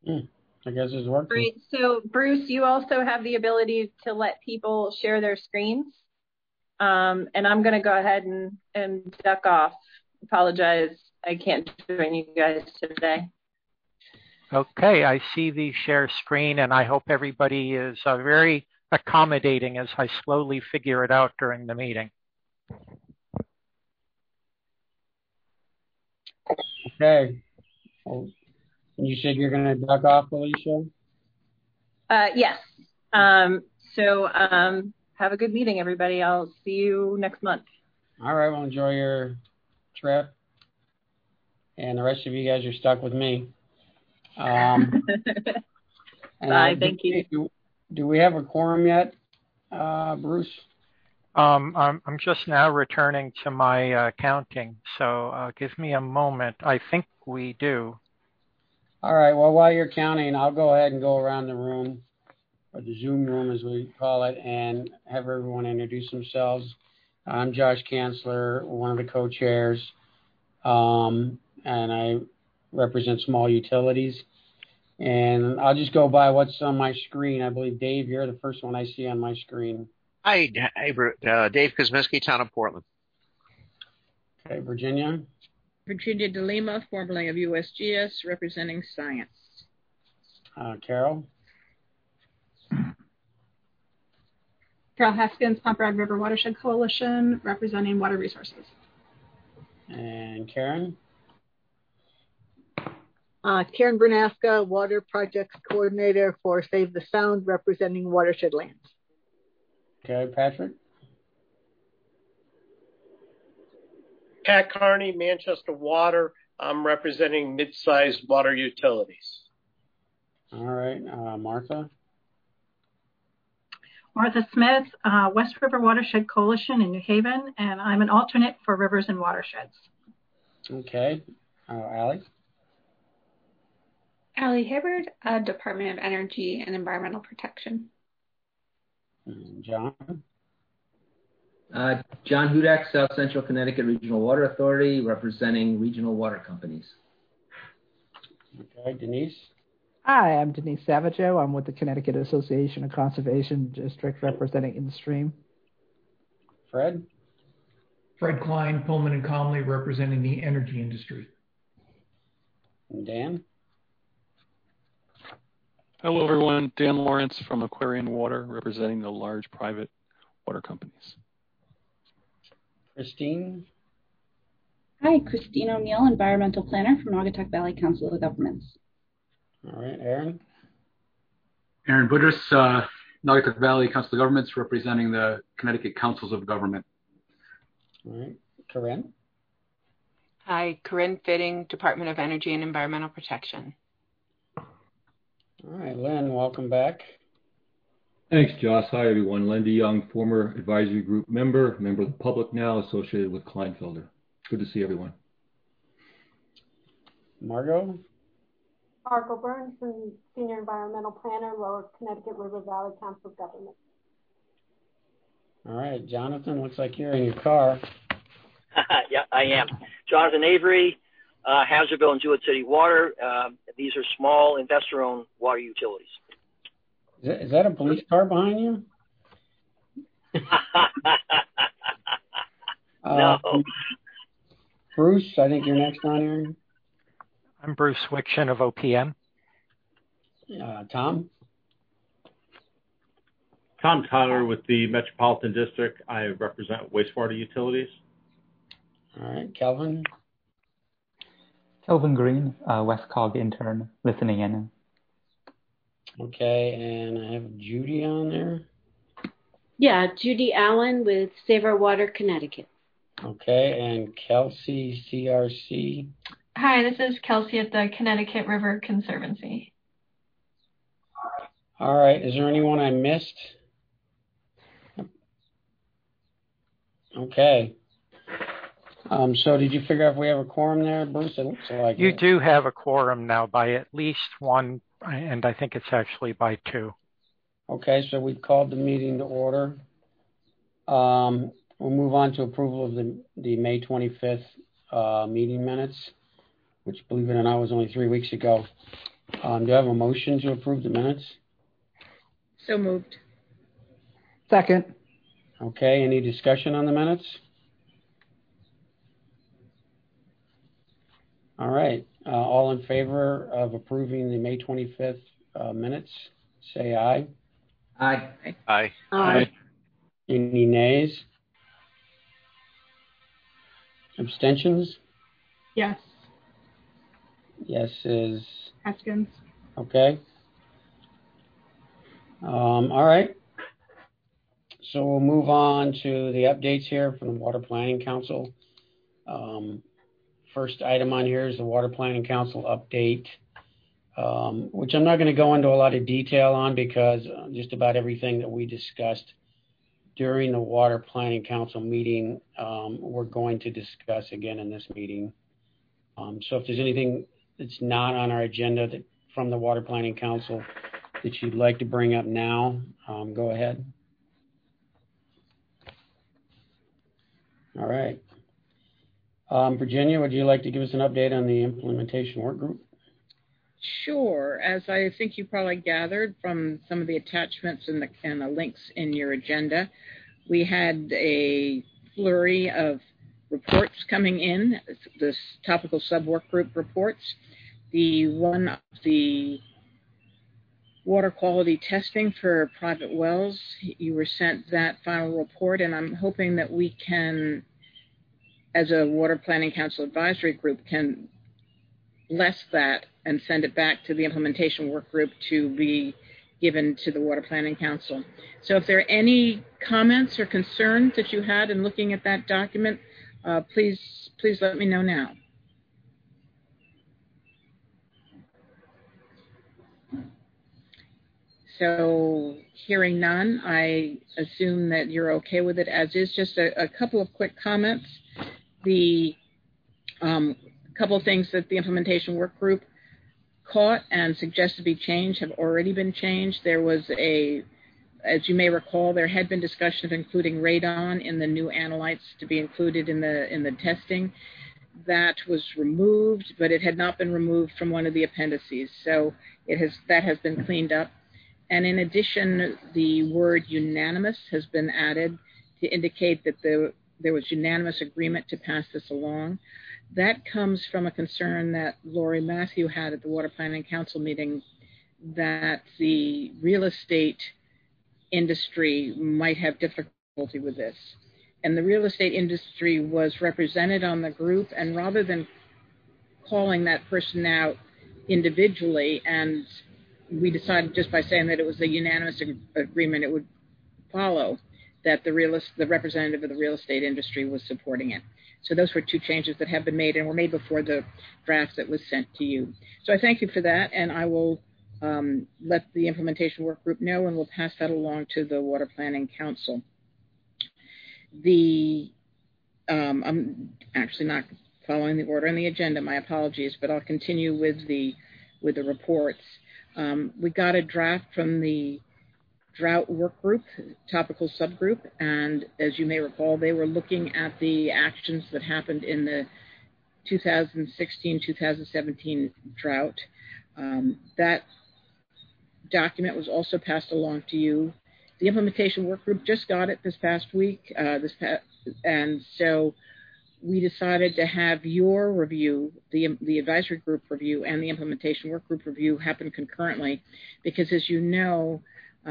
I guess it's working. Great. So, Bruce, you also have the ability to let people share their screens. And I'm going to go ahead and duck off. Apologize. I can't join you guys today. Okay, I see the share screen, and I hope everybody is very accommodating as I slowly figure it out during the meeting. Okay. Well, you said you're going to duck off, Alicia? Yes. So have a good meeting, everybody. I'll see you next month. All right. Well, enjoy your trip. And the rest of you guys are stuck with me. Bye. Thank you. Do we have a quorum yet, Bruce? I'm just now returning to my counting, so give me a moment. I think we do. All right. Well, while you're counting, I'll go ahead and go around the room, or the Zoom room as we call it, and have everyone introduce themselves. I'm Josh Kanzler, one of the co-chairs, and I represent small utilities. And I'll just go by what's on my screen. I believe, Dave, you're the first one I see on my screen. Hi, Dave Kosminski, Town of Portland. Okay, Virginia. Virginia de Lima, formerly of USGS, representing science. Carol. Carol Haskins, Pomperaug River Watershed Coalition, representing water resources. And Karen. Karen Bernaska, Water Projects Coordinator for Save the Sound, representing watershed lands. Okay, Patrick. Pat Carney, Manchester Water. I'm representing mid-sized water utilities. All right, Martha. Martha Smith, West River Watershed Coalition in New Haven, and I'm an alternate for Rivers and Watersheds. Okay, Allie. Allie Hibbard, Department of Energy and Environmental Protection. And John. John Hudak, South Central Connecticut Regional Water Authority, representing regional water companies. Okay, Denise. Hi, I'm Denise Savageau. I'm with the Connecticut Association of Conservation Districts, representing InStream. Fred. Fred Klein, Pullman and Comley, representing the energy industry. And Dan. Hello, everyone. Dan Lawrence from Aquarian Water, representing the large private water companies. Christine. Hi, Christine O'Neill, Environmental Planner from Naugatuck Valley Council of Governments. All right, Aaron. Aaron Budrus, Naugatuck Valley Council of Governments, representing the Connecticut Councils of Government. All right, Corinne. Hi, Corinne Fitting, Department of Energy and Environmental Protection. All right, Lynn, welcome back. Thanks, Josh. Hi, everyone. Len DeYoung, former advisory group member of the public now, associated with Kleinfelder. Good to see everyone. Margot. Margot Burns, Senior Environmental Planner, Lower Connecticut River Valley Council of Government. All right, Jonathan, looks like you're in your car. Yeah, I am. Jonathan Avery, Hazardville and Jewett City Water. These are small investor-owned water utilities. Is that a police car behind you? No. Bruce, I think you're next on here. I'm Bruce Wickson of OPM. Tom? Tom Tyler with the Metropolitan District. I represent wastewater utilities. All right, Kelvin? Kelvin Green, Westcog intern, listening in. Okay, and I have Judy on there. Yeah, Judy Allen with Save Our Water, Connecticut. Okay, and Kelsey, CRC. Hi, this is Kelsey at the Connecticut River Conservancy. All right, is there anyone I missed? Okay. So did you figure out if we have a quorum there, Bruce? It looks like you do have a quorum now by at least one, and I think it's actually by two. Okay, so we've called the meeting to order. We'll move on to approval of the May 25th meeting minutes, which, believe it or not, was only 3 weeks ago. Do I have a motion to approve the minutes? So moved. Second. Okay, any discussion on the minutes? All right, all in favor of approving the May 25th minutes, say aye. Aye. Aye. Aye. Any nays? Abstentions? Yes. Yes is Haskins. okay. All right. So we'll move on to the updates here from the Water Planning Council. First item on here is the Water Planning Council update, which I'm not going to go into a lot of detail on because just about everything that we discussed during the Water Planning Council meeting, we're going to discuss again in this meeting. So if there's anything that's not on our agenda from the Water Planning Council that you'd like to bring up now, go ahead. All right. Virginia, would you like to give us an update on the implementation work group? Sure. As I think you probably gathered from some of the attachments and the links in your agenda, we had a flurry of reports coming in, the topical sub-work group reports. The water quality testing for private wells, you were sent that final report, and I'm hoping that we can, as a Water Planning Council advisory group, can bless that and send it back to the implementation work group to be given to the Water Planning Council. So if there are any comments or concerns that you had in looking at that document, please let me know now. So hearing none, I assume that you're okay with it as is. Just a couple of quick comments. The couple of things that the implementation work group caught and suggested be changed have already been changed. There was as you may recall, there had been discussion of including radon in the new analytes to be included in the testing. That was removed, but it had not been removed from one of the appendices. So that has been cleaned up. And in addition, the word unanimous has been added to indicate that there was unanimous agreement to pass this along. That comes from a concern that Lori Matthew had at the Water Planning Council meeting that the real estate industry might have difficulty with this. And the real estate industry was represented on the group, and rather than calling that person out individually, and we decided just by saying that it was a unanimous agreement, it would follow that the representative of the real estate industry was supporting it. So those were two changes that have been made and were made before the draft that was sent to you. So I thank you for that, and I will let the implementation work group know, and we'll pass that along to the Water Planning Council. I'm actually not following the order on the agenda, my apologies, but I'll continue with the reports. We got a draft from the drought work group, topical subgroup, and as you may recall, they were looking at the actions that happened in the 2016-2017 drought. That document was also passed along to you. The implementation work group just got it this past week, and so we decided to have your review, the advisory group review, and the implementation work group review happen concurrently, because as you know,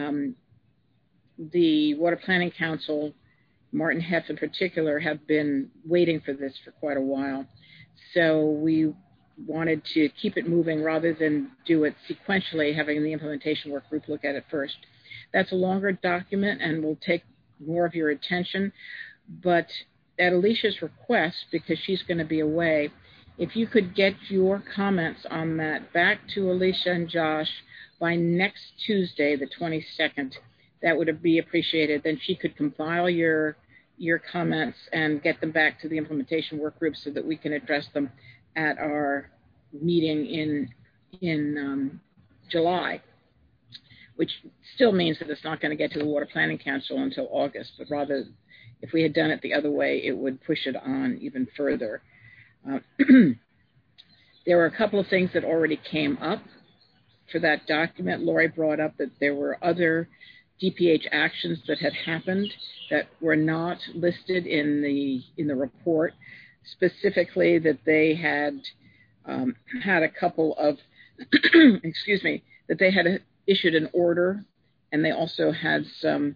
the Water Planning Council, Martin Heff in particular, have been waiting for this for quite a while. So we wanted to keep it moving rather than do it sequentially, having the implementation work group look at it first. That's a longer document and will take more of your attention, but at Alicia's request, because she's going to be away, if you could get your comments on that back to Alicia and Josh by next Tuesday, the 22nd, that would be appreciated. Then she could compile your comments and get them back to the implementation work group so that we can address them at our meeting in July, which still means that it's not going to get to the Water Planning Council until August, but rather, if we had done it the other way, it would push it on even further. There were a couple of things that already came up for that document, Lori brought up that there were other DPH actions that had happened that were not listed in the report, specifically that they had had a couple of, excuse me, that they had issued an order, and they also had some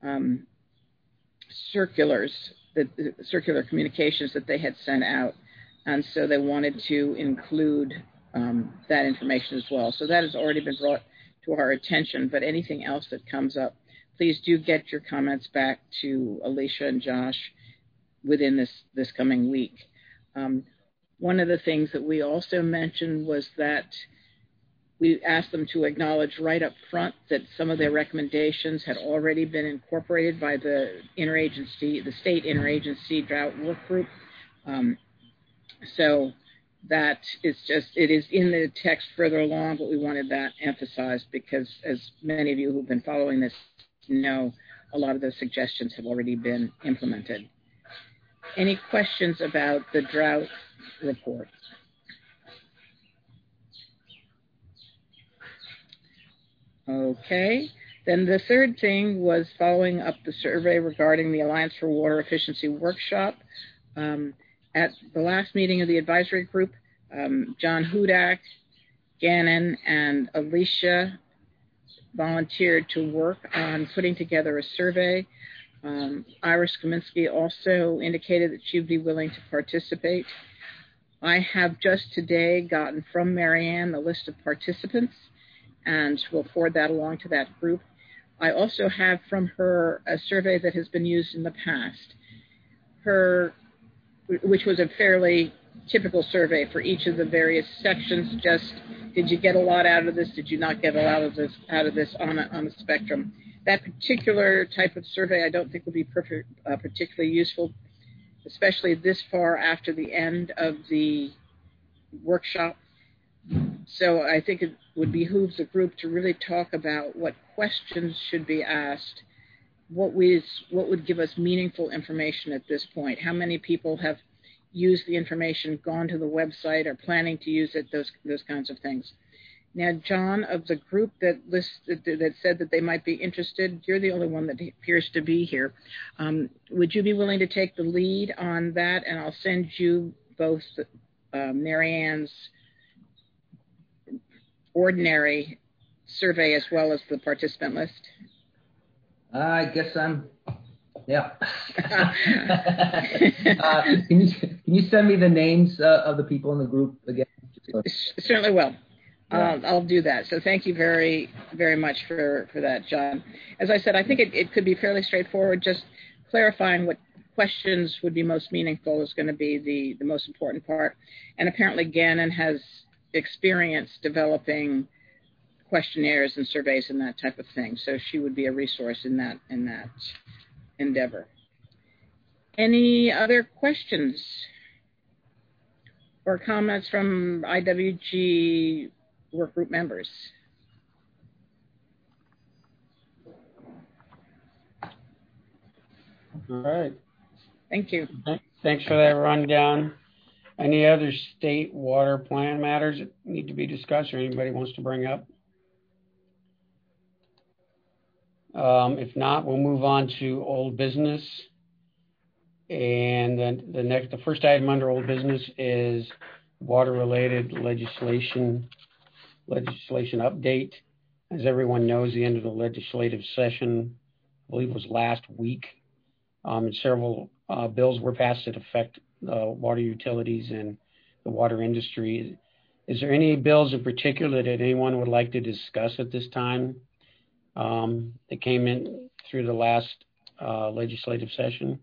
circular communications that they had sent out, and so they wanted to include that information as well. So that has already been brought to our attention, but anything else that comes up, please do get your comments back to Alicia and Josh within this coming week. One of the things that we also mentioned was that we asked them to acknowledge right up front that some of their recommendations had already been incorporated by the state interagency drought work group. So that is it is in the text further along, but we wanted that emphasized because, as many of you who've been following this know, a lot of those suggestions have already been implemented. Any questions about the drought report? Okay. Then the third thing was following up the survey regarding the Alliance for Water Efficiency workshop. At the last meeting of the advisory group, John Hudak, Gannon, and Alicia volunteered to work on putting together a survey. Iris Kaminsky also indicated that she would be willing to participate. I have just today gotten from Marianne the list of participants, and we'll forward that along to that group. I also have from her a survey that has been used in the past, which was a fairly typical survey for each of the various sections. Just, did you get a lot out of this? Did you not get a lot out of this on a spectrum? That particular type of survey I don't think will be particularly useful, especially this far after the end of the workshop. So I think it would behoove the group to really talk about what questions should be asked, what would give us meaningful information at this point, how many people have used the information, gone to the website, are planning to use it, those kinds of things. Now, John, of the group that said that they might be interested, you're the only one that appears to be here. Would you be willing to take the lead on that? And I'll send you both Marianne's ordinary survey as well as the participant list. I guess yeah. Can you send me the names of the people in the group again? Certainly will. I'll do that. So thank you very, very much for that, John. As I said, I think it could be fairly straightforward. Just clarifying what questions would be most meaningful is going to be the most important part. And apparently Gannon has experience developing questionnaires and surveys and that type of thing. So she would be a resource in that endeavor. Any other questions or comments from IWG work group members? All right. Thank you. Thanks for that rundown. Any other state water plan matters that need to be discussed or anybody wants to bring up? If not, we'll move on to old business. And then the first item under old business is water-related legislation update. As everyone knows, the end of the legislative session, I believe, was last week. And several bills were passed that affect water utilities and the water industry. Is there any bills in particular that anyone would like to discuss at this time that came in through the last legislative session?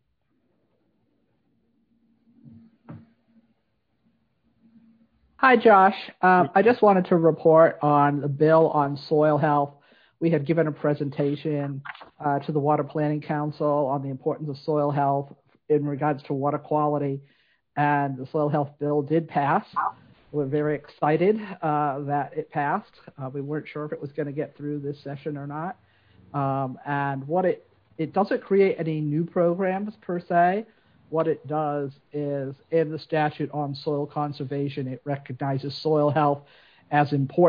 Hi, Josh. I just wanted to report on the bill on soil health. We had given a presentation to the Water Planning Council on the importance of soil health in regards to water quality, and the soil health bill did pass. We're very excited that it passed. We weren't sure if it was going to get through this session or not. And what it doesn't create any new programs per se. What it does is, in the statute on soil conservation, it recognizes soil health as important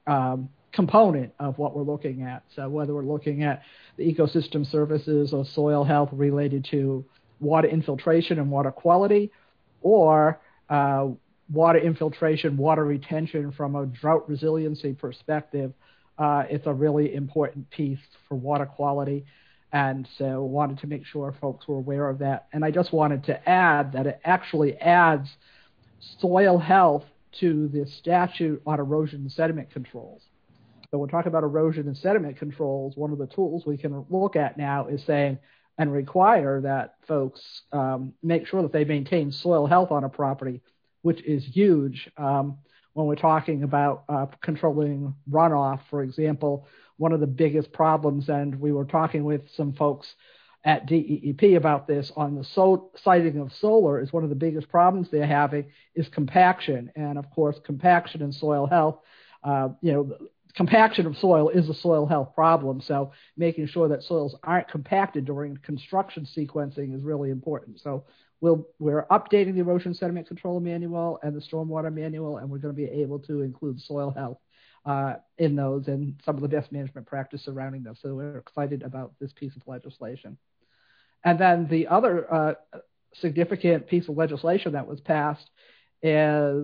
component of what we're looking at. So whether we're looking at the ecosystem services or soil health related to water infiltration and water quality, or water infiltration, water retention from a drought resiliency perspective, it's a really important piece for water quality. And so wanted to make sure folks were aware of that. And I just wanted to add that it actually adds soil health to the statute on erosion and sediment controls. So when we're talking about erosion and sediment controls, one of the tools we can look at now is saying and require that folks make sure that they maintain soil health on a property, which is huge when we're talking about controlling runoff. For example, one of the biggest problems, and we were talking with some folks at DEEP about this on the siting of solar, is one of the biggest problems they're having is compaction. And of course, compaction and soil health, compaction of soil is a soil health problem. So making sure that soils aren't compacted during construction sequencing is really important. So we're updating the erosion sediment control manual and the stormwater manual, and we're going to be able to include soil health in those and some of the best management practice surrounding them. So we're excited about this piece of legislation. And then the other significant piece of legislation that was passed is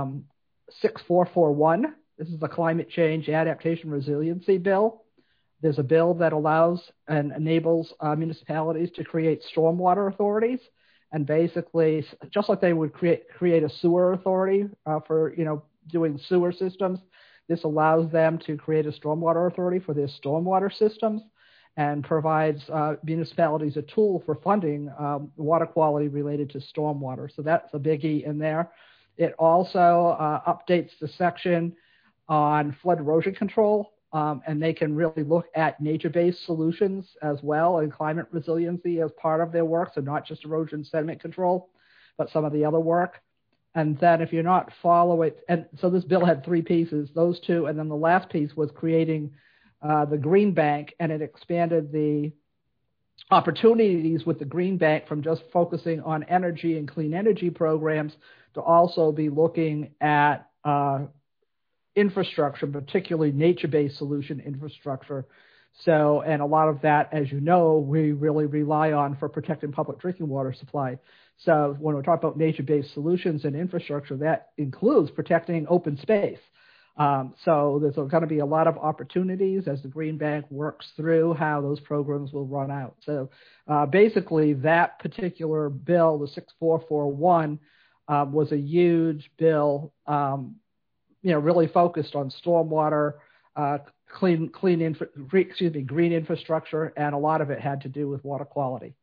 6441. This is the Climate Change Adaptation Resiliency Bill. There's a bill that allows and enables municipalities to create stormwater authorities. And basically, just like they would create a sewer authority for doing sewer systems, this allows them to create a stormwater authority for their stormwater systems and provides municipalities a tool for funding water quality related to stormwater. So that's a biggie in there. It also updates the section on flood erosion control, and they can really look at nature-based solutions as well and climate resiliency as part of their work, so not just erosion sediment control, but some of the other work. And then if you're not following, and so this bill had three pieces, those two, and then the last piece was creating the Green Bank, and it expanded the opportunities with the Green Bank from just focusing on energy and clean energy programs to also be looking at infrastructure, particularly nature-based solution infrastructure. So, and a lot of that, as you know, we really rely on for protecting public drinking water supply. So when we're talking about nature-based solutions and infrastructure, that includes protecting open space. So there's going to be a lot of opportunities as the Green Bank works through how those programs will run out. So basically that particular bill, the 6441, was a huge bill, really focused on stormwater, green infrastructure, and a lot of it had to do with water quality.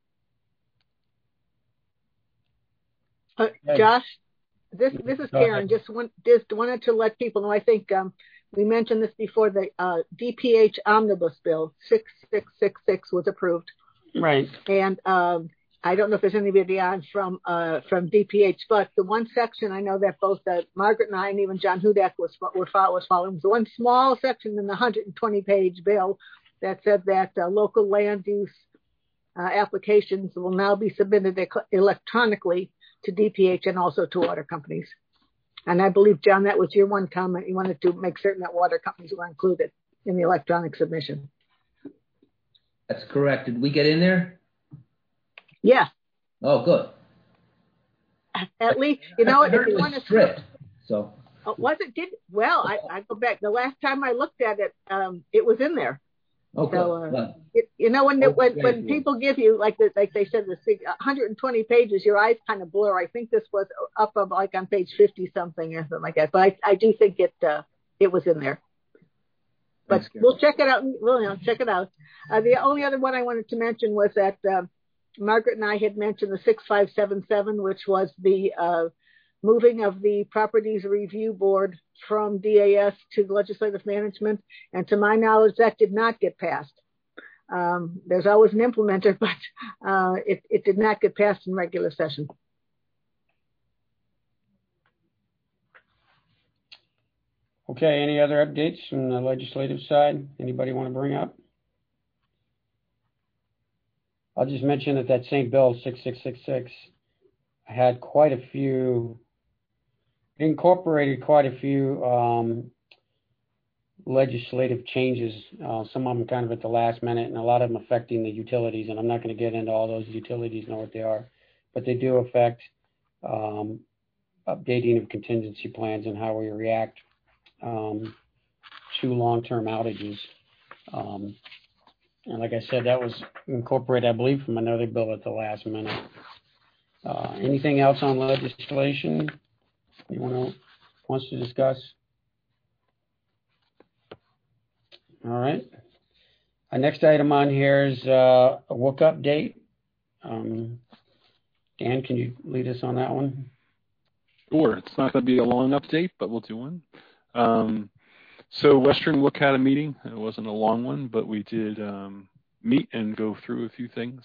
Josh, this is Karen. Just wanted to let people know. I think we mentioned this before. The DPH Omnibus Bill 6666 was approved. Right. And I don't know if there's anybody on from DPH, but the one section I know that both Margaret and I and even John Hudak was following was the one small section in the 120-page bill that said that local land use applications will now be submitted electronically to DPH and also to water companies. And I believe, John, that was your one comment. You wanted to make certain that water companies were included in the electronic submission. That's correct. Did we get in there? Yeah. Oh, good. At least, if you want to strict. So. Was it? Well, I go back. The last time I looked at it, it was in there. Okay. So, when people give you, like they said, the 120 pages, your eyes kind of blur. I think this was up like on page 50 something or something like that. But I do think it was in there. But we'll check it out. We'll check it out. The only other one I wanted to mention was that Margaret and I had mentioned the 6577, which was the moving of the Properties Review Board from DAS to Legislative Management. And to my knowledge, that did not get passed. There's always an implementer, but it did not get passed in regular session. Okay, any other updates from the legislative side? Anybody want to bring up? I'll just mention that same bill, 6666, had incorporated quite a few legislative changes, some of them kind of at the last minute, and a lot of them affecting the utilities. And I'm not going to get into all those utilities and what they are, but they do affect updating of contingency plans and how we react to long-term outages. And like I said, that was incorporated, I believe, from another bill at the last minute. Anything else on legislation anyone wants to discuss? All right. Our next item on here is a WUC update. Dan, can you lead us on that one? Sure. It's not going to be a long update, but we'll do one. So Western WUC had a meeting. It wasn't a long one, but we did meet and go through a few things.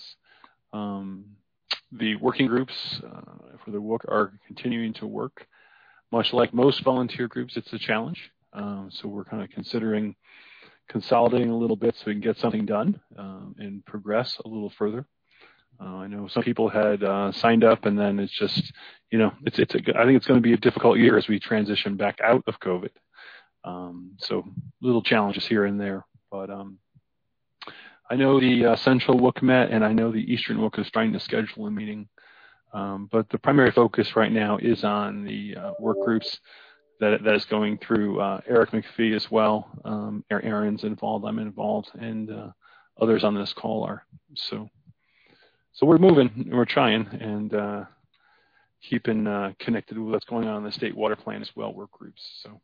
The working groups for the WUC are continuing to work. Much like most volunteer groups, it's a challenge. So we're kind of considering consolidating a little bit so we can get something done and progress a little further. I know some people had signed up, and then it's just, I think it's going to be a difficult year as we transition back out of COVID. So little challenges here and there, but I know the Central WUC met, and I know the Eastern WUC is trying to schedule a meeting. But the primary focus right now is on the work groups that is going through. Eric McPhee as well. Aaron's involved, I'm involved, and others on this call are. So we're moving, we're trying, and keeping connected with what's going on in the state water plan as well, work groups. So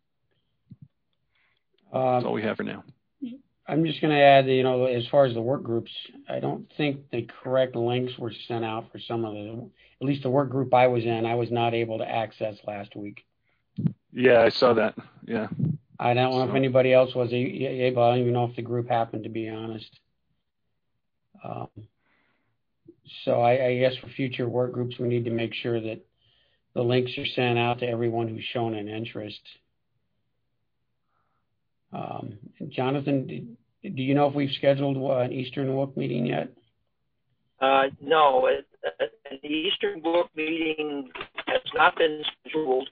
that's all we have for now. I'm just going to add that, as far as the work groups, I don't think the correct links were sent out for some of at least the work group I was in, I was not able to access last week. Yeah, I saw that. Yeah. I don't know if anybody else was able. I don't even know if the group happened, to be honest. So I guess for future work groups, we need to make sure that the links are sent out to everyone who's shown an interest. Jonathan, do you know if we've scheduled an Eastern WUC meeting yet? No, an Eastern WUC meeting has not been scheduled.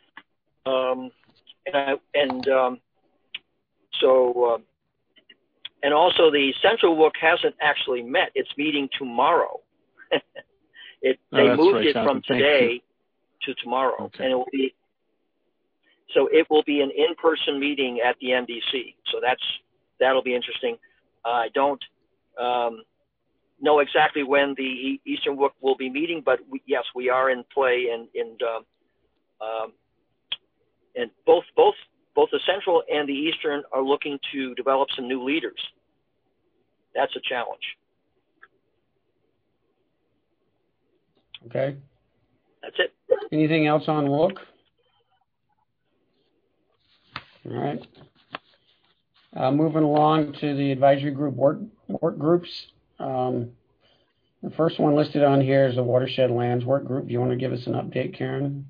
And also the Central WUC hasn't actually met. It's meeting tomorrow. They moved right, it from today to tomorrow, okay. And it will be an in-person meeting at the NDC. So that'll be interesting. I don't know exactly when the Eastern WUC will be meeting, but yes, we are in play, and both the Central and the Eastern are looking to develop some new leaders. That's a challenge. Okay. That's it. Anything else on WUC? All right. Moving along to the advisory group work groups. The first one listed on here is the Watershed Lands Work Group. Do you want to give us an update, Karen?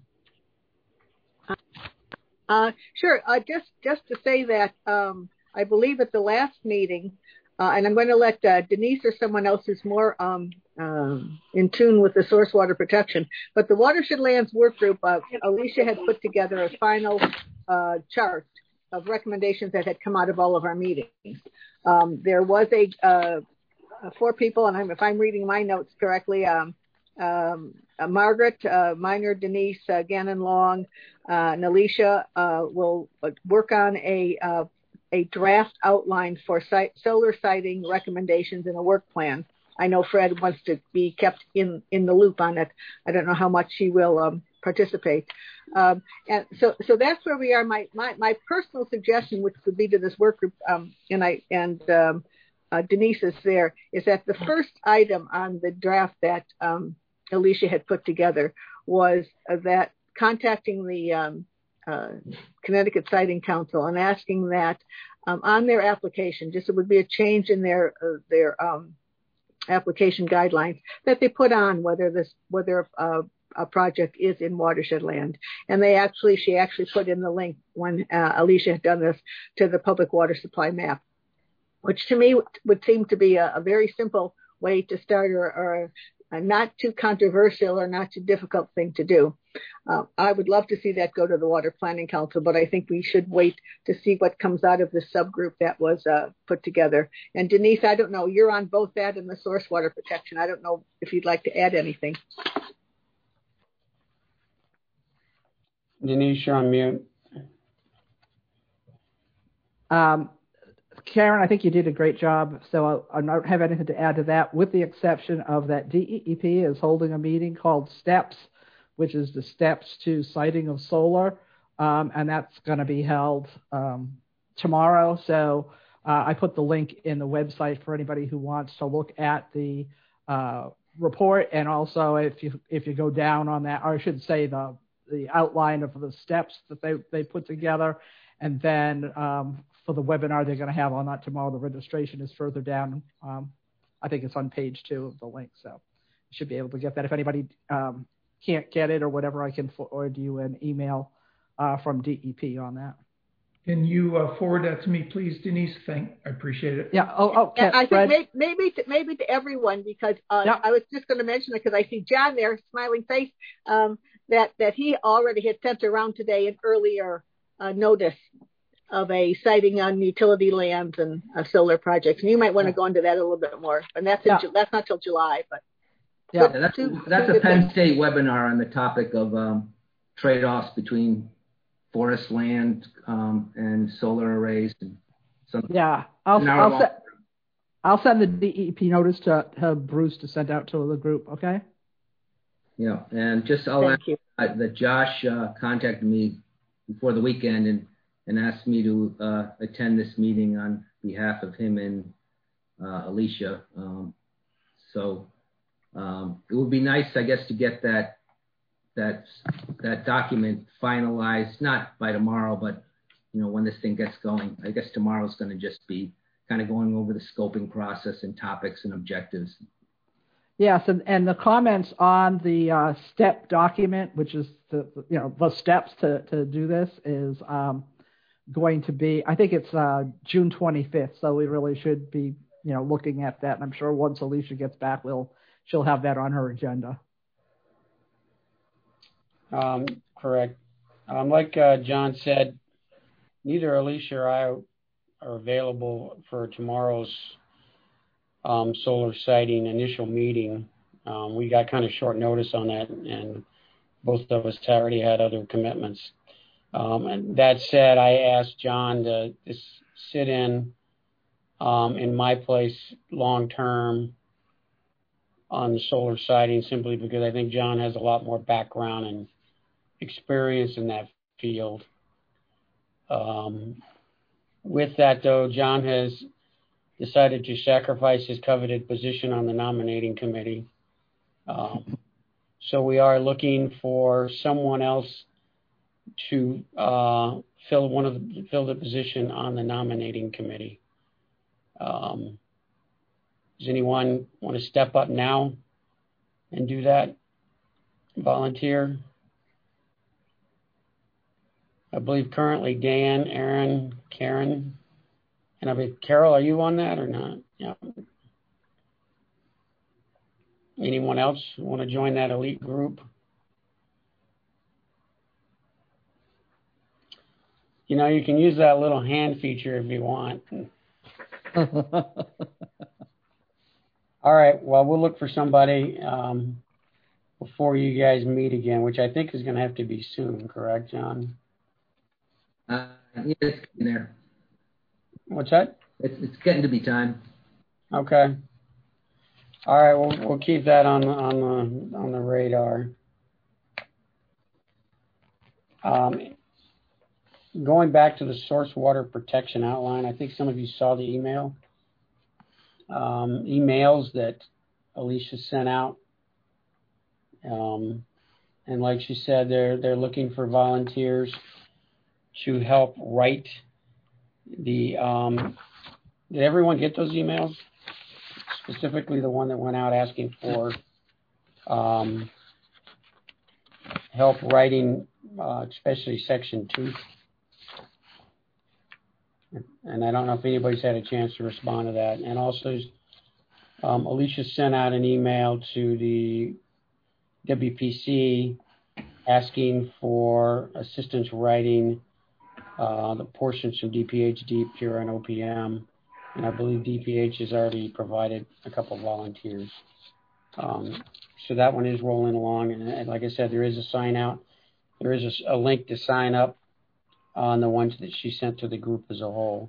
Sure. Just to say that I believe at the last meeting, and I'm going to let Denise or someone else who's more in tune with the source water protection, but the Watershed Lands Work Group, Alicia had put together a final chart of recommendations that had come out of all of our meetings. There was four people, and if I'm reading my notes correctly, Margaret, Miner, Denise, Gannon Long, and Alicia will work on a draft outline for solar siting recommendations in a work plan. I know Fred wants to be kept in the loop on it. I don't know how much he will participate. And so that's where we are. My personal suggestion, which would be to this work group, and Denise is there, is that the first item on the draft that Alicia had put together was that contacting the Connecticut Siting Council and asking that on their application, just it would be a change in their application guidelines, that they put on whether a project is in watershed land. And she actually put in the link when Alicia had done this to the public water supply map, which to me would seem to be a very simple way to start or not too controversial or not too difficult thing to do. I would love to see that go to the Water Planning Council, but I think we should wait to see what comes out of the subgroup that was put together. And Denise, I don't know, you're on both that and the source water protection. I don't know if you'd like to add anything. Denise, you're on mute. Karen, I think you did a great job, so I don't have anything to add to that, with the exception of that DEP is holding a meeting called STEPS, which is the Steps to Siting of Solar, and that's going to be held tomorrow. So I put the link in the website for anybody who wants to look at the report, and also if you go down on that, or I should say the outline of the steps that they put together, and then for the webinar they're going to have on that tomorrow, the registration is further down. I think it's on page 2 of the link, so you should be able to get that. If anybody can't get it or whatever, I can forward you an email from DEP on that. Can you forward that to me, please, Denise? I appreciate it. Yeah. I think maybe to everyone, because I was just going to mention it because I see John there, smiling face, that he already had sent around today an earlier notice of a siting on utility lands and solar projects, and you might want to go into that a little bit more. And that's not till July, but that's a Penn State webinar on the topic of trade-offs between forest land and solar arrays. And I'll send the DEP notice to Bruce to send out to the group. Okay. Yeah, and just I'll add that Josh contacted me before the weekend and asked me to attend this meeting on behalf of him and Alicia. So it would be nice, I guess, to get that document finalized, not by tomorrow, but when this thing gets going. I guess tomorrow's going to just be kind of going over the scoping process and topics and objectives. Yes, and the comments on the STEP document, which is the steps to do this, is going to be, I think it's June 25th. So we really should be looking at that. And I'm sure once Alicia gets back, she'll have that on her agenda. Correct. Like John said, neither Alicia or I are available for tomorrow's solar siting initial meeting. We got kind of short notice on that, and both of us already had other commitments. And that said, I asked John to sit in my place long term on the solar siting, simply because I think John has a lot more background and experience in that field. With that, though, John has decided to sacrifice his coveted position on the nominating committee. So we are looking for someone else to fill the position on the nominating committee. Does anyone want to step up now and do that? Volunteer? I believe currently Dan, Aaron, Karen, and I believe Carol, are you on that or not? Yeah. Anyone else want to join that elite group? You can use that little hand feature if you want. All right, well, we'll look for somebody before you guys meet again, which I think is going to have to be soon, correct, John? Yeah, it's getting there. What's that? It's getting to be time. Okay. All right, we'll keep that on the radar. Going back to the source water protection outline, I think some of you saw the emails that Alicia sent out. And like she said, they're looking for volunteers to help write the. Did everyone get those emails? Specifically, the one that went out asking for help writing, especially Section 2. And I don't know if anybody's had a chance to respond to that. And also, Alicia sent out an email to the WPC asking for assistance writing the portions from DPH, DPUR, and OPM. And I believe DPH has already provided a couple of volunteers. So that one is rolling along. And like I said, there is a sign out. There is a link to sign up on the ones that she sent to the group as a whole.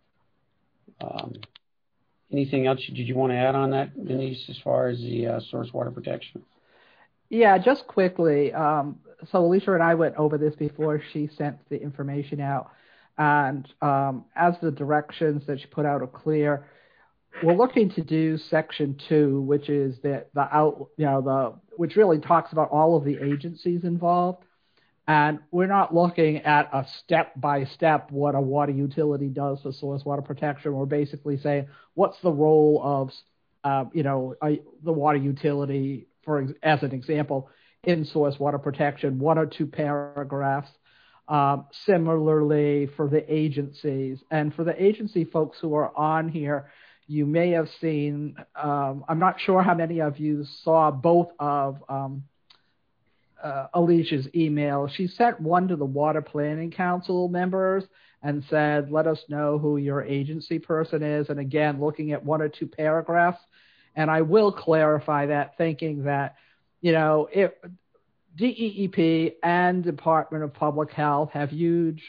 Anything else did you want to add on that, Denise, as far as the source water protection? Yeah, just quickly. So Alicia and I went over this before she sent the information out. And as the directions that she put out are clear, we're looking to do section 2, which is which really talks about all of the agencies involved. And we're not looking at a step-by-step what a water utility does for source water protection. We're basically saying, what's the role of, the water utility, as an example, in source water protection, 1 or 2 paragraphs. Similarly for the agencies. And for the agency folks who are on here, you may have seen, I'm not sure how many of you saw both of Alicia's email. She sent one to the Water Planning Council members and said, let us know who your agency person is. And again, looking at 1 or 2 paragraphs. And I will clarify that, thinking that, if DEEP and Department of Public Health have huge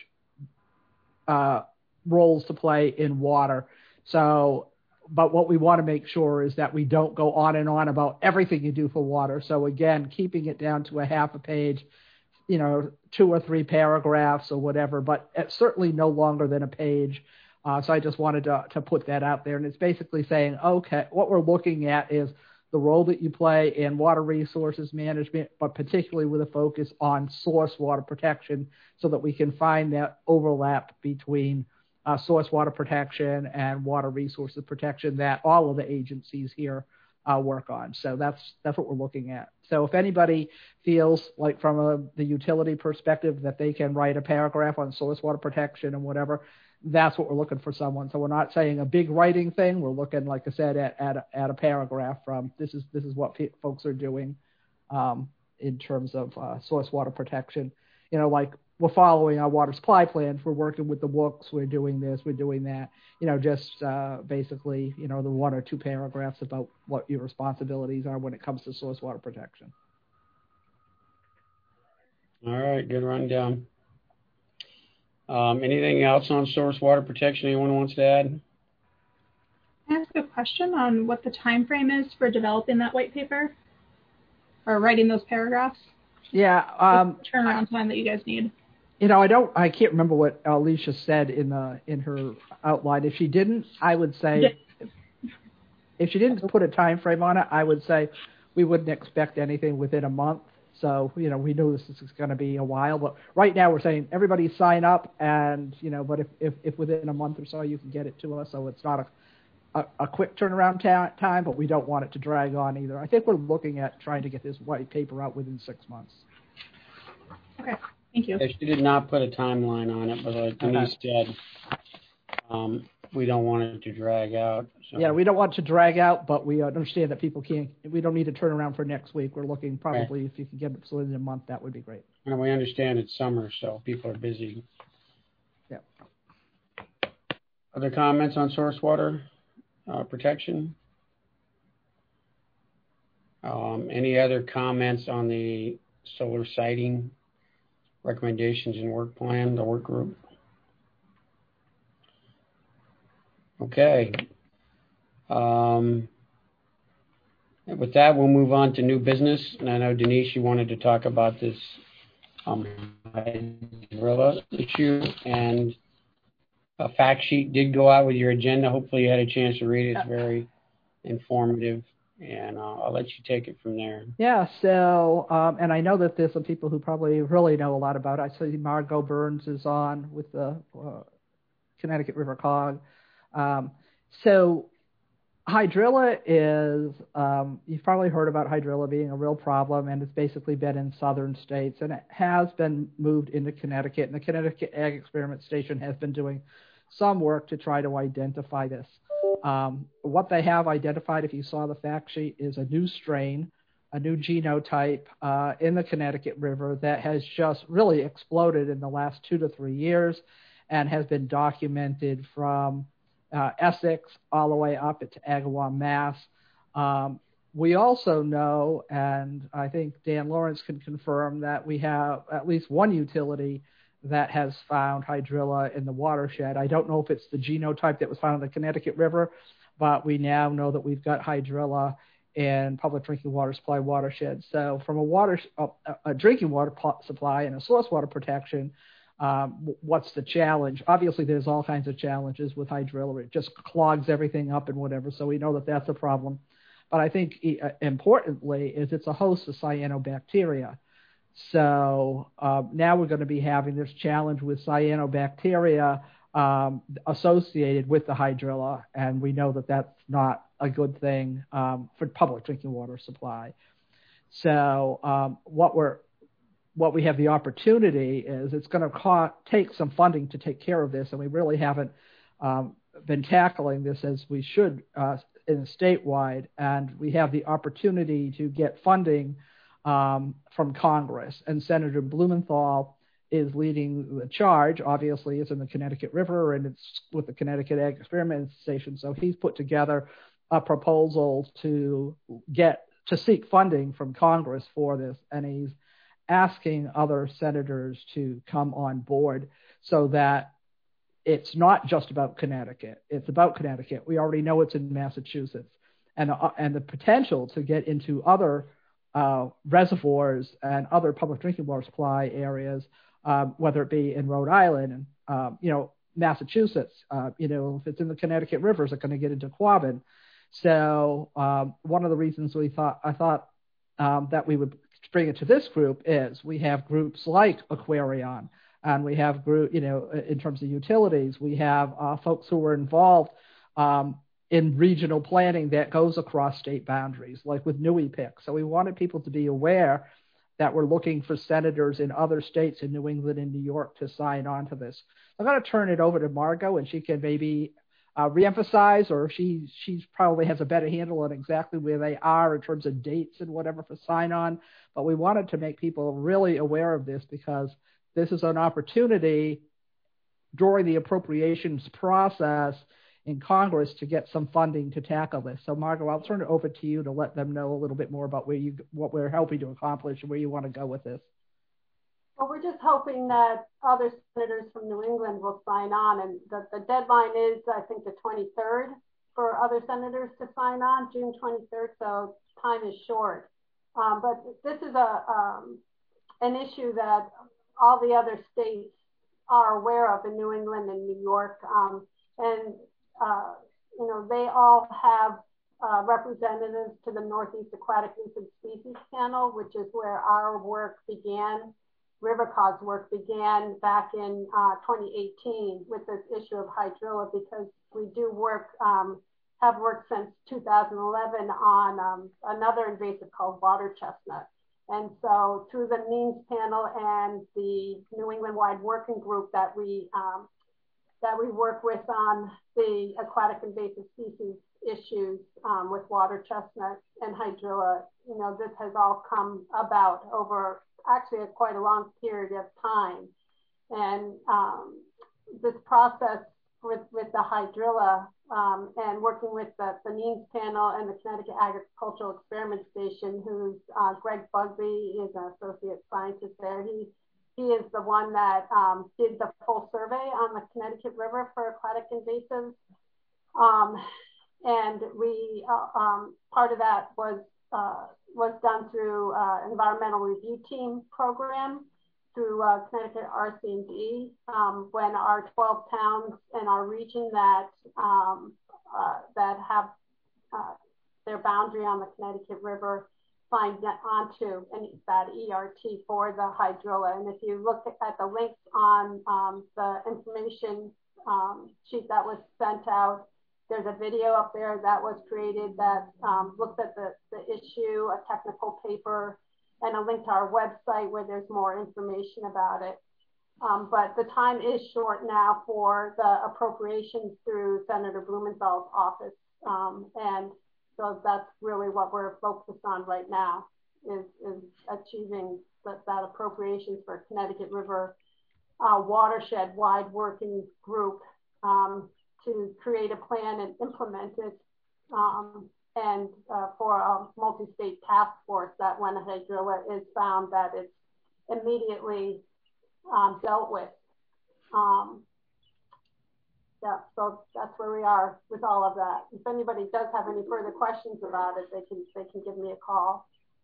roles to play in water. So, but what we want to make sure is that we don't go on and on about everything you do for water. So again, keeping it down to a half a page, 2 or 3 paragraphs or whatever, but it's certainly no longer than a page. So I just wanted to put that out there. And it's basically saying, okay, what we're looking at is the role that you play in water resources management, but particularly with a focus on source water protection so that we can find that overlap between source water protection and water resources protection that all of the agencies here work on. So that's what we're looking at. So if anybody feels like from the utility perspective that they can write a paragraph on source water protection and whatever, that's what we're looking for someone. So we're not saying a big writing thing. We're looking, like I said, at a paragraph from this is what folks are doing in terms of source water protection. Like we're following our water supply plans. We're working with the books. We're doing this. We're doing that. Just basically, the 1 or 2 paragraphs about what your responsibilities are when it comes to source water protection. All right, good rundown. Anything else on source water protection anyone wants to add? Can I ask a question on what the time frame is for developing that white paper or writing those paragraphs? Yeah. Turnaround time that you guys need. I can't remember what Alicia said in her outline. If she didn't, I would say, if she didn't put a time frame on it, I would say we wouldn't expect anything within a month. So, we know this is going to be a while, but right now we're saying everybody sign up and, but if within a month or so you can get it to us, so it's not a quick turnaround time, but we don't want it to drag on either. I think we're looking at trying to get this white paper out within 6 months. Okay, thank you. Yeah, she did not put a timeline on it, but like Denise said, we don't want it to drag out. So. Yeah, we don't want it to drag out, but we understand that we don't need to turn around for next week. We're looking probably if you can get it within a month, that would be great. And we understand it's summer, so people are busy. Yeah. Other comments on source water protection? Any other comments on the solar siting recommendations and work plan, the work group? Okay. With that, we'll move on to new business. And I know, Denise, you wanted to talk about this hydrilla issue. And a fact sheet did go out with your agenda. Hopefully you had a chance to read it. It's very informative. And I'll let you take it from there. Yeah, so, and I know that there's some people who probably really know a lot about it. I see Margot Burns is on with the Connecticut River COG. So hydrilla is, you've probably heard about hydrilla being a real problem, and it's basically been in southern states, and it has been moved into Connecticut, and the Connecticut Ag Experiment Station has been doing some work to try to identify this. What they have identified, if you saw the fact sheet, is a new strain, a new genotype in the Connecticut River that has just really exploded in the last 2 to 3 years and has been documented from Essex all the way up to Agawam, Mass. We also know, and I think Dan Lawrence can confirm, that we have at least one utility that has found hydrilla in the watershed. I don't know if it's the genotype that was found in the Connecticut River, but we now know that we've got hydrilla in public drinking water supply watersheds. So from a drinking water supply and a source water protection, what's the challenge? Obviously, there's all kinds of challenges with hydrilla. It just clogs everything up and whatever, so we know that that's a problem. But I think importantly is it's a host of cyanobacteria. So now we're going to be having this challenge with cyanobacteria associated with the hydrilla, and we know that that's not a good thing for public drinking water supply. So what we have the opportunity is it's going to take some funding to take care of this, and we really haven't been tackling this as we should in statewide, and we have the opportunity to get funding from Congress, and Senator Blumenthal is leading the charge. Obviously, it's in the Connecticut River, and it's with the Connecticut Ag Experiment Station, so he's put together a proposal to seek funding from Congress for this, and he's asking other senators to come on board so that it's not just about Connecticut. It's about Connecticut. We already know it's in Massachusetts, and the potential to get into other reservoirs and other public drinking water supply areas, whether it be in Rhode Island and Massachusetts. If it's in the Connecticut River, is it going to get into Quabbin? So one of the reasons I thought that we would bring it to this group is we have groups like Aquarion. And we have in terms of utilities, we have folks who are involved in regional planning that goes across state boundaries, like with NUIPIC. So we wanted people to be aware that we're looking for senators in other states in New England and New York to sign on to this. I'm going to turn it over to Margot, and she can maybe reemphasize, or she probably has a better handle on exactly where they are in terms of dates and whatever for sign on. But we wanted to make people really aware of this because this is an opportunity during the appropriations process in Congress to get some funding to tackle this. So, Margot, I'll turn it over to you to let them know a little bit more about what we're helping to accomplish and where you want to go with this. Well, we're just hoping that other senators from New England will sign on, and the deadline is, I think, the 23rd for other senators to sign on, June 23rd, so time is short. But this is an issue that all the other states are aware of in New England and New York. They all have representatives to the Northeast Aquatic Invasive Species Panel, which is where our work began. RiverCog's work began back in 2018 with this issue of hydrilla, because we do have worked since 2011 on another invasive called water chestnut. And so through the NEAMS panel and the New England-wide working group that we work with on the aquatic invasive species issues with water chestnut and hydrilla, this has all come about over actually quite a long period of time. And this process with the hydrilla and working with the NEAMS panel and the Connecticut Agricultural Experiment Station, who's Greg Busby is an associate scientist there. He is the one that did the full survey on the Connecticut River for aquatic invasives. And we part of that was done through environmental review team program through Connecticut RC&D, when our 12 towns in our region that have their boundary on the Connecticut River signed onto that ERT for the hydrilla. And if you look at the links on the information sheet that was sent out, there's a video up there that was created that looks at the issue, a technical paper, and a link to our website where there's more information about it. But the time is short now for the appropriations through Senator Blumenthal's office. And so that's really what we're focused on right now is achieving that appropriations for Connecticut River watershed wide working group to create a plan and implement it, and for a multi-state task force that when a hydrilla is found that it's immediately dealt with. Yeah, so that's where we are with all of that. If anybody does have any further questions about it, they can give me a call.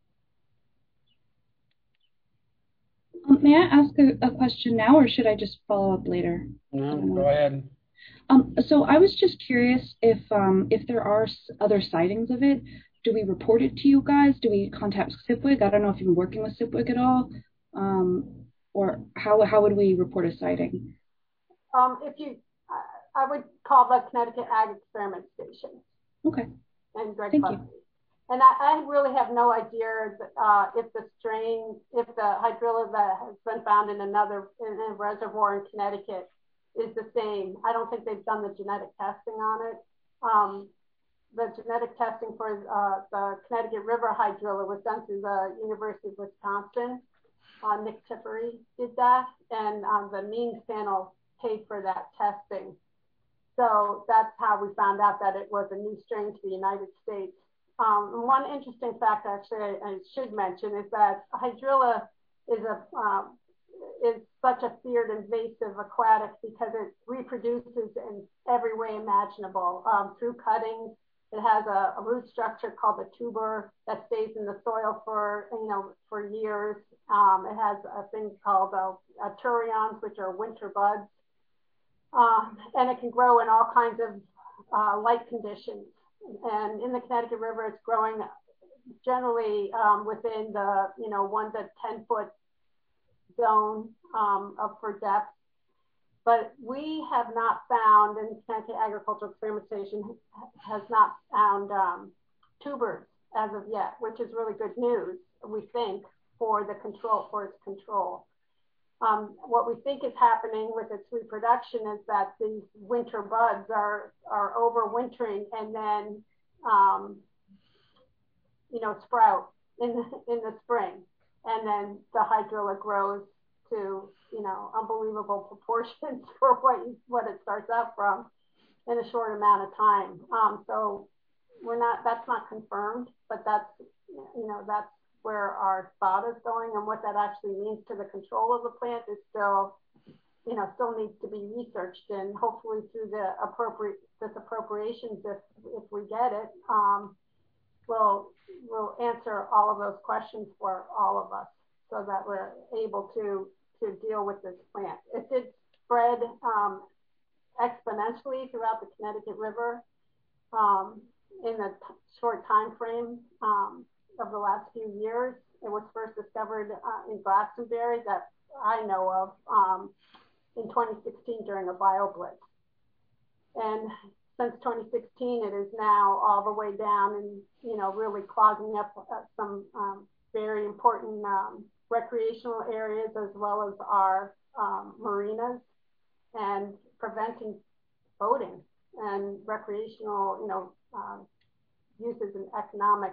May I ask a question now, or should I just follow up later? No, go ahead. So I was just curious if there are other sightings of it. Do we report it to you guys? Do we contact SIPWIG? I don't know if you've been working with SIPWIG at all, or how would we report a sighting? I would call the Connecticut Ag Experiment Station. Okay. And Greg Thank Bussey. you. And I really have no idea if the hydrilla that has been found in a reservoir in Connecticut is the same. I don't think they've done the genetic testing on it. The genetic testing for the Connecticut River hydrilla was done through the University of Wisconsin. Nick Tippery did that, and the means panel paid for that testing. So that's how we found out that it was a new strain to the United States. One interesting fact, actually, I should mention is that hydrilla is such a feared invasive aquatic because it reproduces in every way imaginable through cuttings. It has a root structure called the tuber that stays in the soil for years. It has a thing called turions, which are winter buds, and it can grow in all kinds of light conditions. And in the Connecticut River, it's growing generally within the 1 to 10 foot zone for depth. But we have not found, and Connecticut Agricultural Experiment Station has not found tubers as of yet, which is really good news, we think, for its control. What we think is happening with its reproduction is that these winter buds are overwintering and then sprout in the spring, and then the hydrilla grows to unbelievable proportions for what it starts out from in a short amount of time. So that's not confirmed, but that's where our thought is going, and what that actually means to the control of the plant is still needs to be researched, and hopefully through the appropriations, if we get it, we'll answer all of those questions for all of us so that we're able to deal with this plant. It did spread exponentially throughout the Connecticut River in the short time frame of the last few years. It was first discovered in Glastonbury that I know of in 2016 during a bioblitz. And since 2016, it is now all the way down and, really clogging up some very important recreational areas as well as our marinas, and preventing boating and recreational, uses and economic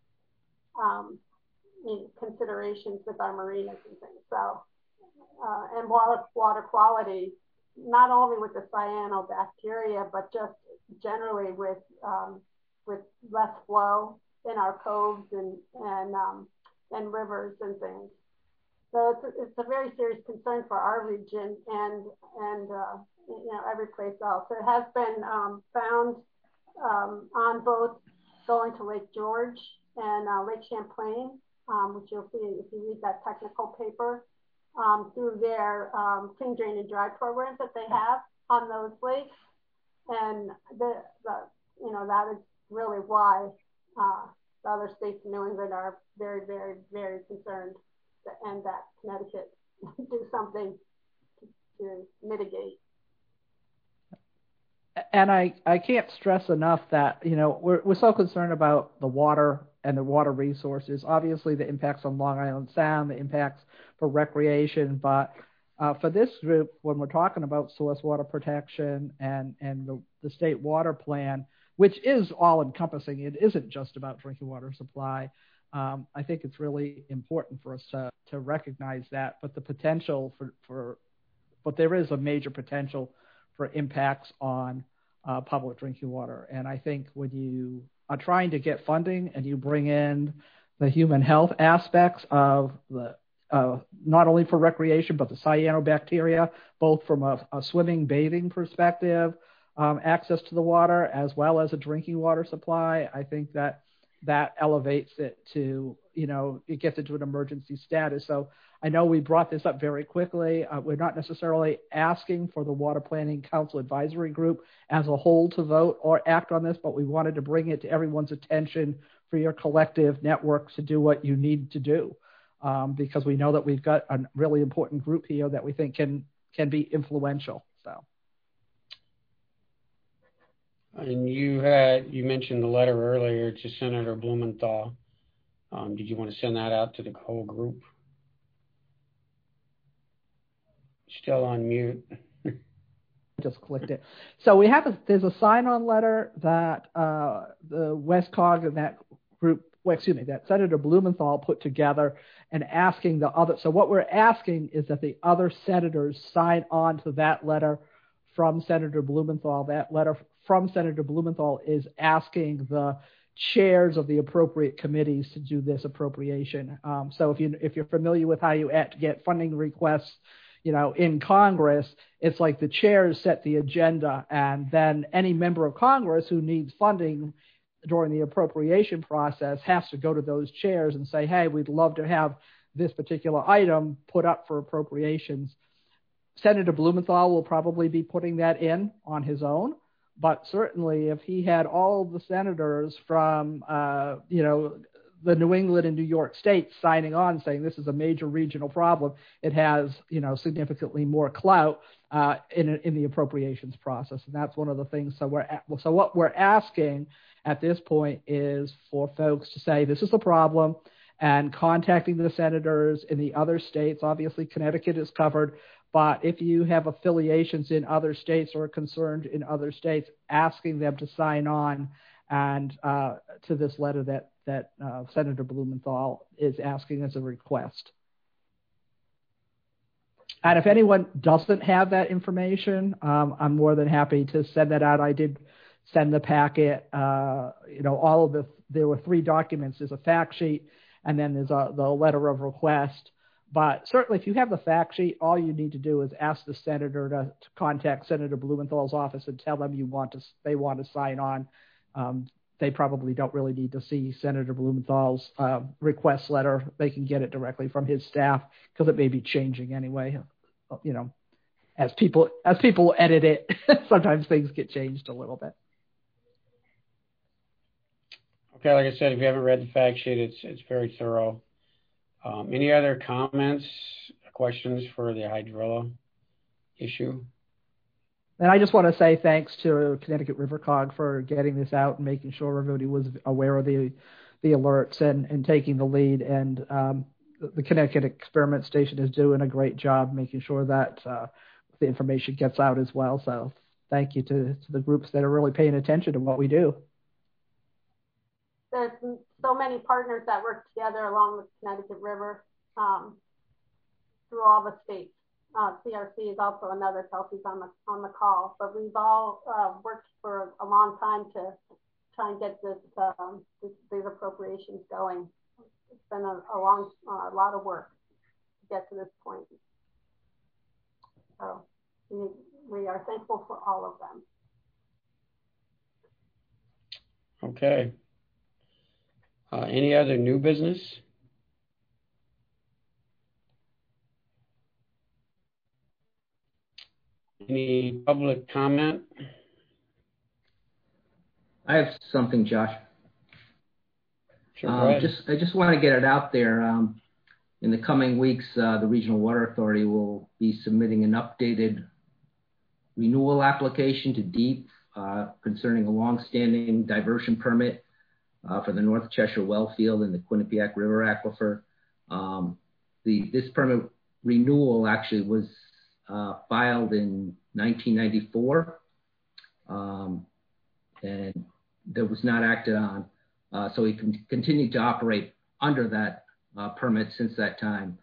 considerations with our marinas and things. So, and water quality, not only with the cyanobacteria, but just generally with less flow in our coves and rivers and things. So it's a very serious concern for our region and every place else. It has been found on both going to Lake George and Lake Champlain, which you'll see if you read that technical paper, through their clean drain and dry programs that they have on those lakes. And that is really why the other states in New England are very, very, very concerned and that Connecticut do something to mitigate. And I can't stress enough that, we're so concerned about the water and the water resources. Obviously, the impacts on Long Island Sound, the impacts for recreation, but For this group, when we're talking about source water protection and the state water plan, which is all encompassing, it isn't just about drinking water supply. I think it's really important for us to recognize that, but the potential but there is a major potential for impacts on public drinking water. And I think when you are trying to get funding and you bring in the human health aspects of the not only for recreation, but the cyanobacteria, both from a swimming, bathing perspective, access to the water, as well as a drinking water supply, I think that elevates it to, it gets into an emergency status. So I know we brought this up very quickly. We're not necessarily asking for the Water Planning Council Advisory Group as a whole to vote or act on this, but we wanted to bring it to everyone's attention for your collective networks to do what you need to do. Because we know that we've got a really important group here that we think can be influential. So, and you mentioned the letter earlier to Senator Blumenthal. Did you want to send that out to the whole group? Still on mute. Just clicked it. So there's a sign-on letter that the WestCog and that group, that Senator Blumenthal put together, and asking so what we're asking is that the other senators sign on to that letter from Senator Blumenthal. That letter from Senator Blumenthal is asking the chairs of the appropriate committees to do this appropriation. So if you're familiar with how you get funding requests, in Congress, it's like the chairs set the agenda, and then any member of Congress who needs funding during the appropriation process has to go to those chairs and say, hey, we'd love to have this particular item put up for appropriations. Senator Blumenthal will probably be putting that in on his own, but certainly if he had all the senators from, the New England and New York states signing on saying this is a major regional problem, it has, significantly more clout in the appropriations process. And that's one of the things. So what we're asking at this point is for folks to say this is a problem and contacting the senators in the other states. Obviously, Connecticut is covered, but if you have affiliations in other states or are concerned in other states, asking them to sign on and to this letter that Senator Blumenthal is asking as a request. And if anyone doesn't have that information, I'm more than happy to send that out. I did send the packet, there were 3 documents. There's a fact sheet, and then there's the letter of request. But certainly if you have the fact sheet, all you need to do is ask the senator to contact Senator Blumenthal's office and tell them they want to sign on. They probably don't really need to see Senator Blumenthal's request letter. They can get it directly from his staff because it may be changing anyway. As people edit it, sometimes things get changed a little bit. Okay, like I said, if you haven't read the fact sheet, it's very thorough. Any other comments, questions for the hydrilla issue? And I just want to say thanks to Connecticut RiverCog for getting this out and making sure everybody was aware of the alerts and taking the lead. And the Connecticut Experiment Station is doing a great job making sure that the information gets out as well. So thank you to the groups that are really paying attention to what we do. There's so many partners that work together along with Connecticut River through all the states. CRC is also another. Kelsey's on the call, but we've all worked for a long time to try and get these appropriations going. It's been a lot of work to get to this point. So we are thankful for all of them. Okay. Any other new business? Any public comment? I have something, Josh. Sure, go ahead. I just want to get it out there. In the coming weeks, the Regional Water Authority will be submitting an updated renewal application to DEEP concerning a long-standing diversion permit for the North Cheshire well field in the Quinnipiac River aquifer. This permit renewal actually was filed in 1994, and that was not acted on. So he continued to operate under that permit since that time.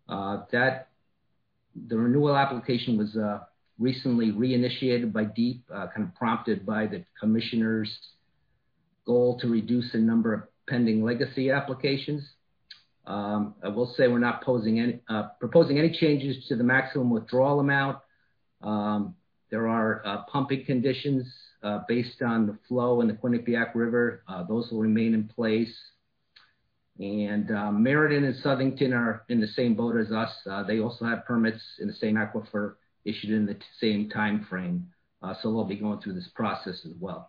The renewal application was recently reinitiated by DEEP, kind of prompted by the commissioner's goal to reduce the number of pending legacy applications. I will say we're not proposing any changes to the maximum withdrawal amount. There are pumping conditions based on the flow in the Quinnipiac River. Those will remain in place. And Meriden and Southington are in the same boat as us. They also have permits in the same aquifer issued in the same time frame. So they'll be going through this process as well.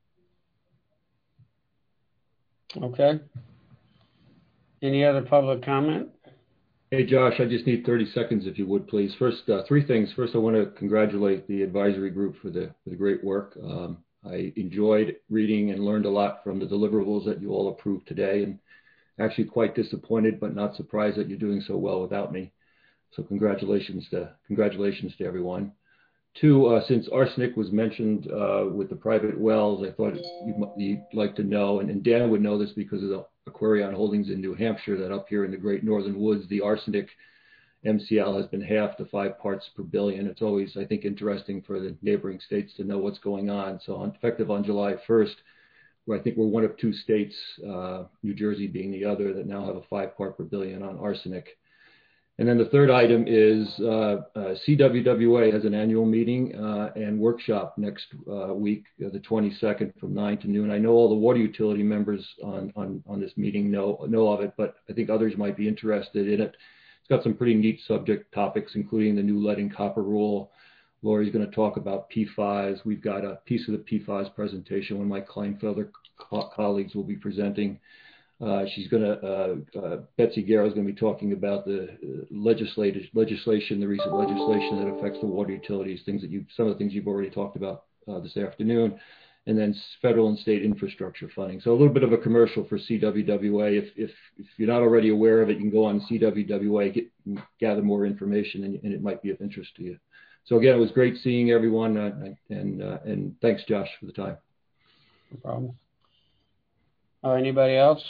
Okay. Any other public comment? Hey, Josh, I just need 30 seconds, if you would, please. First, three things. First, I want to congratulate the advisory group for the great work. I enjoyed reading and learned a lot from the deliverables that you all approved today, and actually quite disappointed but not surprised that you're doing so well without me. So congratulations to everyone. Two, since arsenic was mentioned with the private wells, I thought you'd like to know, and Dan would know this because of the Aquarion Holdings in New Hampshire, that up here in the Great Northern Woods, the arsenic MCL has been halved to 5 parts per billion. It's always, I think, interesting for the neighboring states to know what's going on. So effective on July 1st, where I think we're one of 2 states, New Jersey being the other, that now have a 5 part per billion on arsenic. And then the third item is CWWA has an annual meeting and workshop next week, the 22nd from 9 to noon. I know all the water utility members on this meeting know of it, but I think others might be interested in it. It's got some pretty neat subject topics, including the new lead and copper rule. Lori's going to talk about PFAS. We've got a piece of the PFAS presentation when my Kleinfelder colleagues will be presenting. Betsy Guerra is going to be talking about the legislation, the recent legislation that affects the water utilities, some of the things you've already talked about this afternoon, and then federal and state infrastructure funding. So a little bit of a commercial for CWWA. If you're not already aware of it, you can go on CWWA, gather more information, and it might be of interest to you. So again, it was great seeing everyone, and thanks, Josh, for the time. No problem. Anybody else?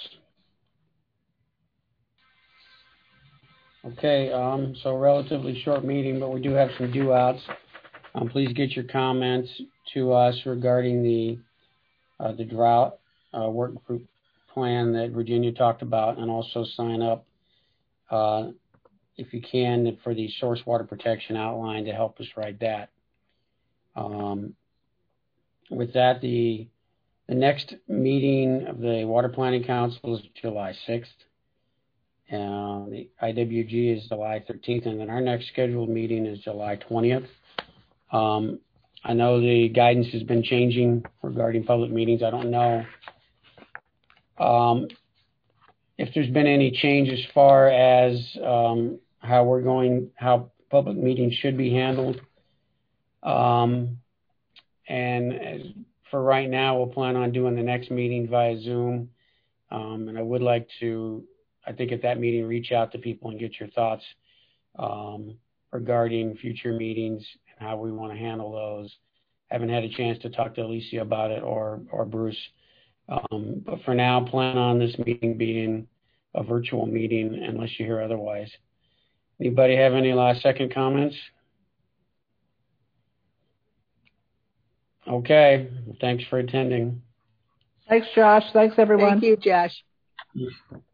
Okay, so relatively short meeting, but we do have some due-outs. Please get your comments to us regarding the drought work group plan that Virginia talked about, and also sign up, if you can, for the source water protection outline to help us write that. With that, the next meeting of the Water Planning Council is July 6th. The IWG is July 13th, and then our next scheduled meeting is July 20th. I know the guidance has been changing regarding public meetings. I don't know if there's been any change as far as how public meetings should be handled. And for right now, we'll plan on doing the next meeting via Zoom. And I would like to, I think at that meeting, reach out to people and get your thoughts regarding future meetings and how we want to handle those. Haven't had a chance to talk to Alicia about it or Bruce. But for now, plan on this meeting being a virtual meeting unless you hear otherwise. Anybody have any last second comments? Okay, thanks for attending. Thanks, Josh. Thanks, everyone. Thank you, Josh.